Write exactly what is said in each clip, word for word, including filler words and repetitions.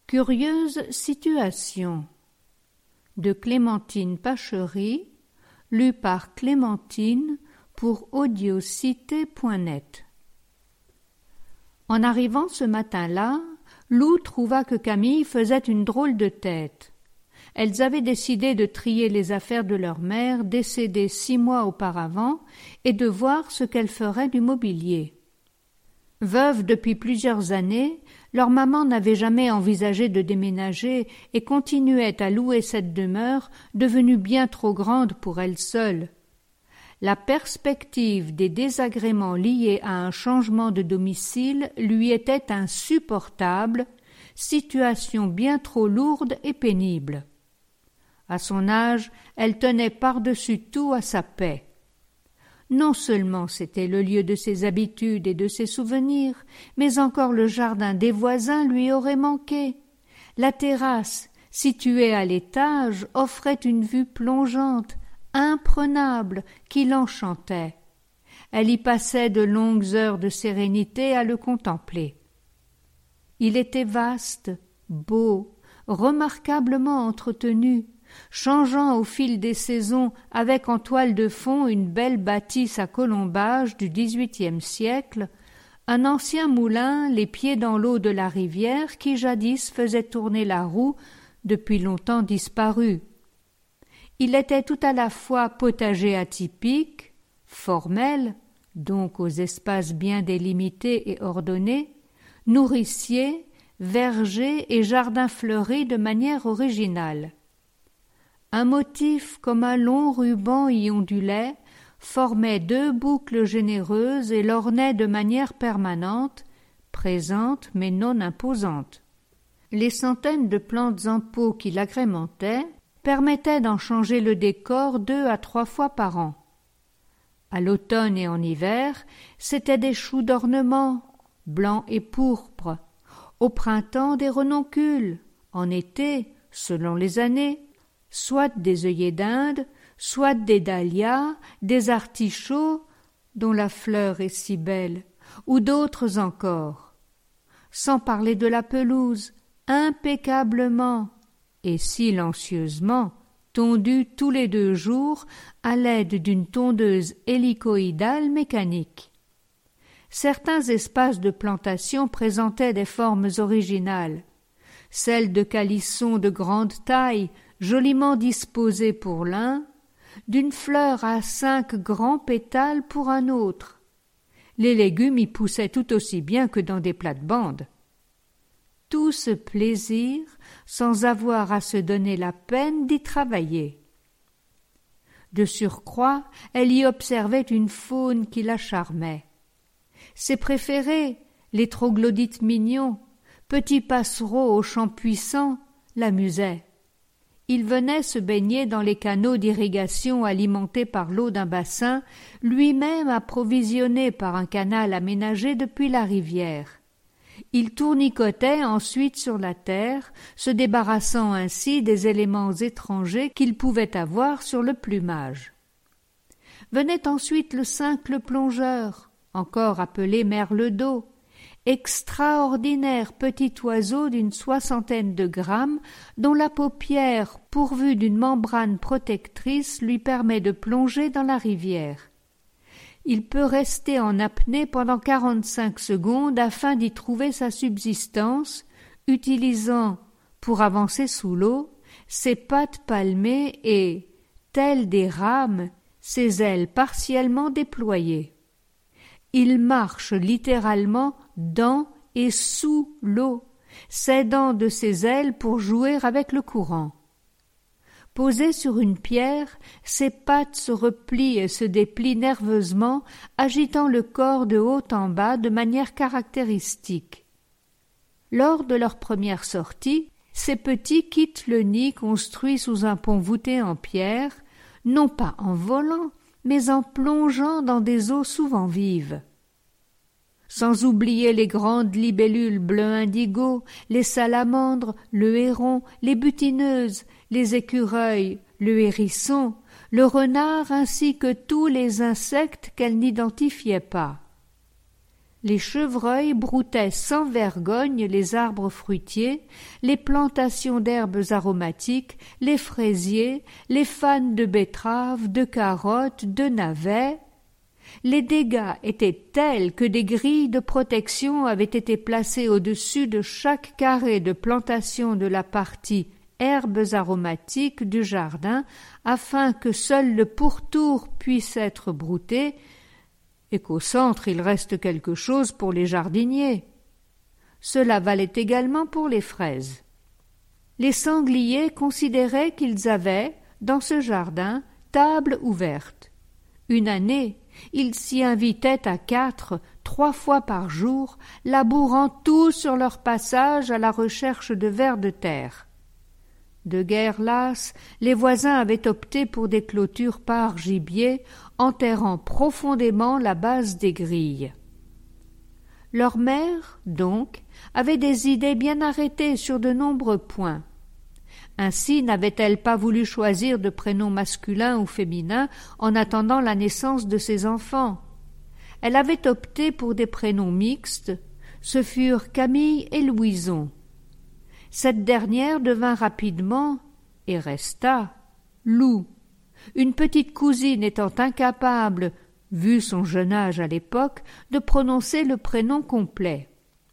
Curieuse situation de Clémentine Pachery, lu par Clémentine pour audiocité point net. En arrivant ce matin-là, Lou trouva que Camille faisait une drôle de tête. Elles avaient décidé de trier les affaires de leur mère, décédée six mois auparavant, et de voir ce qu'elle ferait du mobilier. Veuve depuis plusieurs années, leur maman n'avait jamais envisagé de déménager et continuait à louer cette demeure devenue bien trop grande pour elle seule. La perspective des désagréments liés à un changement de domicile lui était insupportable, situation bien trop lourde et pénible. À son âge, elle tenait par-dessus tout à sa paix. Non seulement c'était le lieu de ses habitudes et de ses souvenirs, mais encore le jardin des voisins lui aurait manqué. La terrasse, située à l'étage, offrait une vue plongeante, imprenable, qui l'enchantait. Elle y passait de longues heures de sérénité à le contempler. Il était vaste, beau, remarquablement entretenu, changeant au fil des saisons avec en toile de fond une belle bâtisse à colombage du dix-huitième siècle, un ancien moulin, les pieds dans l'eau de la rivière qui jadis faisait tourner la roue, depuis longtemps disparu. Il était tout à la fois potager atypique, formel, donc aux espaces bien délimités et ordonnés, nourricier, verger et jardin fleuri de manière originale. Un motif comme un long ruban y ondulait, formait deux boucles généreuses et l'ornait de manière permanente, présente mais non imposante. Les centaines de plantes en pot qui l'agrémentaient permettaient d'en changer le décor deux à trois fois par an. À l'automne et en hiver, c'étaient des choux d'ornement, blancs et pourpres. Au printemps, des renoncules. En été, selon les années, soit des œillets d'Inde, soit des dahlias, des artichauts, dont la fleur est si belle, ou d'autres encore. Sans parler de la pelouse, impeccablement et silencieusement tondue tous les deux jours à l'aide d'une tondeuse hélicoïdale mécanique. Certains espaces de plantation présentaient des formes originales. Celles de calissons de grande taille, joliment disposés pour l'un, d'une fleur à cinq grands pétales pour un autre. Les légumes y poussaient tout aussi bien que dans des plates-bandes. Tout ce plaisir sans avoir à se donner la peine d'y travailler. De surcroît, elle y observait une faune qui la charmait. Ses préférés, les troglodytes mignons, petits passereaux aux chants puissants, l'amusaient. Il venait se baigner dans les canaux d'irrigation alimentés par l'eau d'un bassin, lui-même approvisionné par un canal aménagé depuis la rivière. Il tournicotait ensuite sur la terre, se débarrassant ainsi des éléments étrangers qu'il pouvait avoir sur le plumage. Venait ensuite le cincle plongeur, encore appelé merle d'eau, extraordinaire petit oiseau d'une soixantaine de grammes dont la paupière, pourvue d'une membrane protectrice, lui permet de plonger dans la rivière. Il peut rester en apnée pendant quarante-cinq secondes afin d'y trouver sa subsistance, utilisant, pour avancer sous l'eau, ses pattes palmées et, telles des rames, ses ailes partiellement déployées. Il marche littéralement dans et sous l'eau, s'aidant de ses ailes pour jouer avec le courant. Posé sur une pierre, ses pattes se replient et se déplient nerveusement, agitant le corps de haut en bas de manière caractéristique. Lors de leur première sortie, ces petits quittent le nid construit sous un pont voûté en pierre, non pas en volant, mais en plongeant dans des eaux souvent vives. Sans oublier les grandes libellules bleu indigo, les salamandres, le héron, les butineuses, les écureuils, le hérisson, le renard ainsi que tous les insectes qu'elle n'identifiait pas. les chevreuils broutaient sans vergogne les arbres fruitiers, les plantations d'herbes aromatiques, les fraisiers, les fans de betteraves, de carottes, de navets. Les dégâts étaient tels que des grilles de protection avaient été placées au-dessus de chaque carré de plantation de la partie herbes aromatiques du jardin, afin que seul le pourtour puisse être brouté, et qu'au centre il reste quelque chose pour les jardiniers. Cela valait également pour les fraises. Les sangliers considéraient qu'ils avaient, dans ce jardin, table ouverte. Une année, ils s'y invitaient à quatre, trois fois par jour, labourant tout sur leur passage à la recherche de vers de terre. De guerre lasse, les voisins avaient opté pour des clôtures par gibier, enterrant profondément la base des grilles. Leur mère, donc, avait des idées bien arrêtées sur de nombreux points. Ainsi n'avait-elle pas voulu choisir de prénoms masculins ou féminins en attendant la naissance de ses enfants. Elle avait opté pour des prénoms mixtes, ce furent Camille et Louison. Cette dernière devint rapidement, et resta, Lou, une petite cousine étant incapable, vu son jeune âge à l'époque, de prononcer le prénom complet.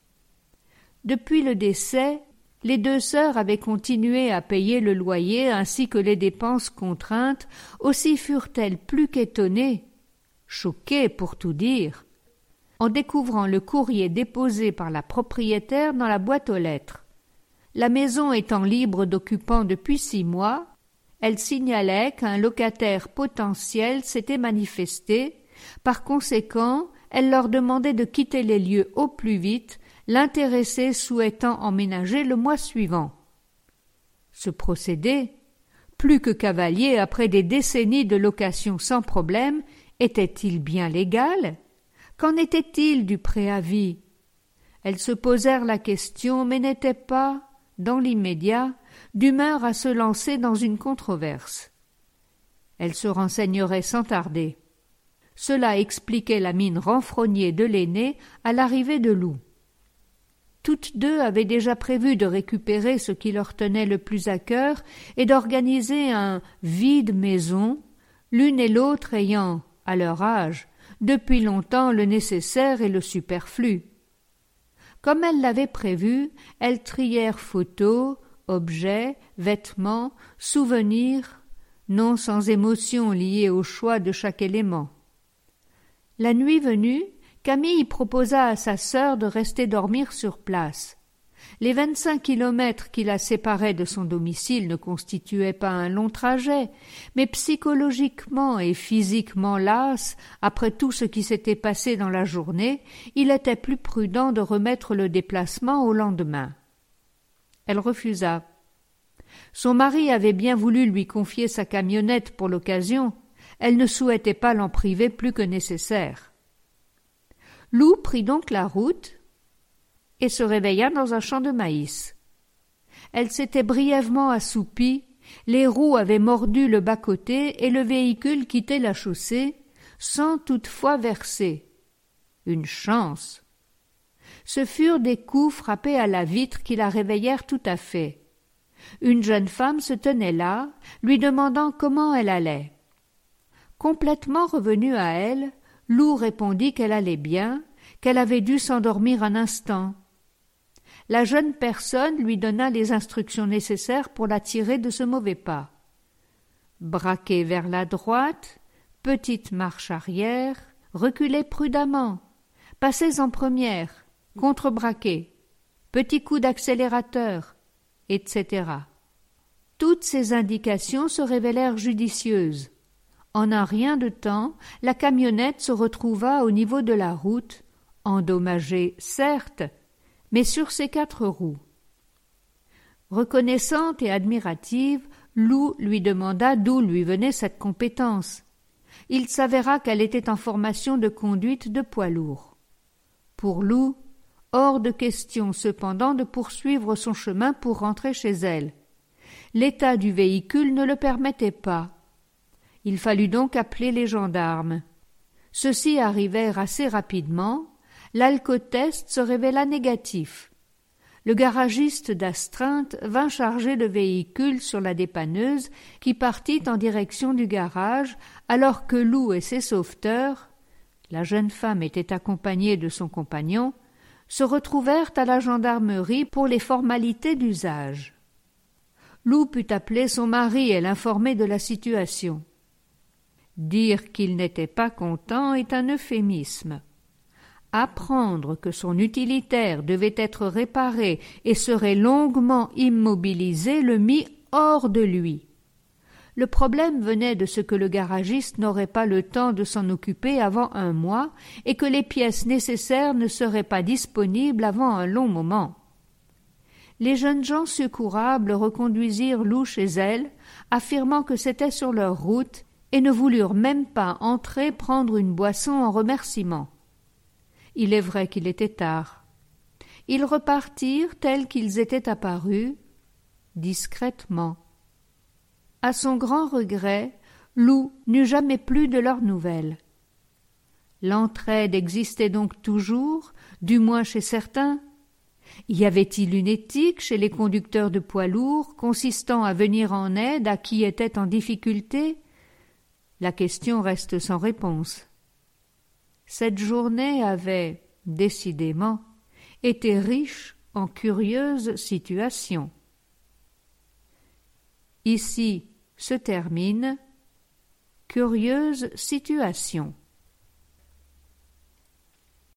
Depuis le décès, les deux sœurs avaient continué à payer le loyer ainsi que les dépenses contraintes, aussi furent-elles plus qu'étonnées, choquées pour tout dire, en découvrant le courrier déposé par la propriétaire dans la boîte aux lettres. La maison étant libre d'occupants depuis six mois, elle signalait qu'un locataire potentiel s'était manifesté. Par conséquent, elle leur demandait de quitter les lieux au plus vite, l'intéressé souhaitant emménager le mois suivant. Ce procédé, plus que cavalier après des décennies de location sans problème, était-il bien légal? Qu'en était-il du préavis? Elles se posèrent la question, mais n'étaient pas, dans l'immédiat, d'humeur à se lancer dans une controverse. Elles se renseigneraient sans tarder. Cela expliquait la mine renfrognée de l'aînée à l'arrivée de Lou. Toutes deux avaient déjà prévu de récupérer ce qui leur tenait le plus à cœur et d'organiser un vide-maison, l'une et l'autre ayant, à leur âge, depuis longtemps le nécessaire et le superflu. Comme elles l'avaient prévu, elles trièrent photos, objets, vêtements, souvenirs, non sans émotion liée au choix de chaque élément. La nuit venue, Camille proposa à sa sœur de rester dormir sur place. Les vingt-cinq kilomètres qui la séparaient de son domicile ne constituaient pas un long trajet, mais psychologiquement et physiquement lasse, après tout ce qui s'était passé dans la journée, il était plus prudent de remettre le déplacement au lendemain. Elle refusa. Son mari avait bien voulu lui confier sa camionnette pour l'occasion, elle ne souhaitait pas l'en priver plus que nécessaire. Lou prit donc la route et se réveilla dans un champ de maïs. Elle s'était brièvement assoupie, les roues avaient mordu le bas-côté et le véhicule quittait la chaussée, sans toutefois verser. Une chance! Ce furent des coups frappés à la vitre qui la réveillèrent tout à fait. Une jeune femme se tenait là, lui demandant comment elle allait. Complètement revenue à elle, Lou répondit qu'elle allait bien, qu'elle avait dû s'endormir un instant. La jeune personne lui donna les instructions nécessaires pour la tirer de ce mauvais pas. Braquez vers la droite, petite marche arrière, reculez prudemment, passez en première, contre-braquez, petit coup d'accélérateur, et cetera. Toutes ces indications se révélèrent judicieuses. En un rien de temps, la camionnette se retrouva au niveau de la route, endommagée certes, mais sur ses quatre roues. Reconnaissante et admirative, Lou lui demanda d'où lui venait cette compétence. Il s'avéra qu'elle était en formation de conduite de poids lourd. Pour Lou, hors de question cependant de poursuivre son chemin pour rentrer chez elle. L'état du véhicule ne le permettait pas. Il fallut donc appeler les gendarmes. Ceux-ci arrivèrent assez rapidement. l'alcotest se révéla négatif. Le garagiste d'astreinte vint charger le véhicule sur la dépanneuse qui partit en direction du garage alors que Lou et ses sauveteurs, la jeune femme était accompagnée de son compagnon, se retrouvèrent à la gendarmerie pour les formalités d'usage. Lou put appeler son mari et l'informer de la situation. Dire qu'il n'était pas content est un euphémisme. Apprendre que son utilitaire devait être réparé et serait longuement immobilisé le mit hors de lui. Le problème venait de ce que le garagiste n'aurait pas le temps de s'en occuper avant un mois et que les pièces nécessaires ne seraient pas disponibles avant un long moment. Les jeunes gens secourables reconduisirent Lou chez elle, affirmant que c'était sur leur route et ne voulurent même pas entrer prendre une boisson en remerciement. Il est vrai qu'il était tard. Ils repartirent tels qu'ils étaient apparus, discrètement. À son grand regret, Lou n'eut jamais plus de leurs nouvelles. L'entraide existait donc toujours, du moins chez certains. Y avait-il une éthique chez les conducteurs de poids lourds consistant à venir en aide à qui était en difficulté? La question reste sans réponse. Cette journée avait, décidément, été riche en curieuses situations. Ici se termine Curieuse situation.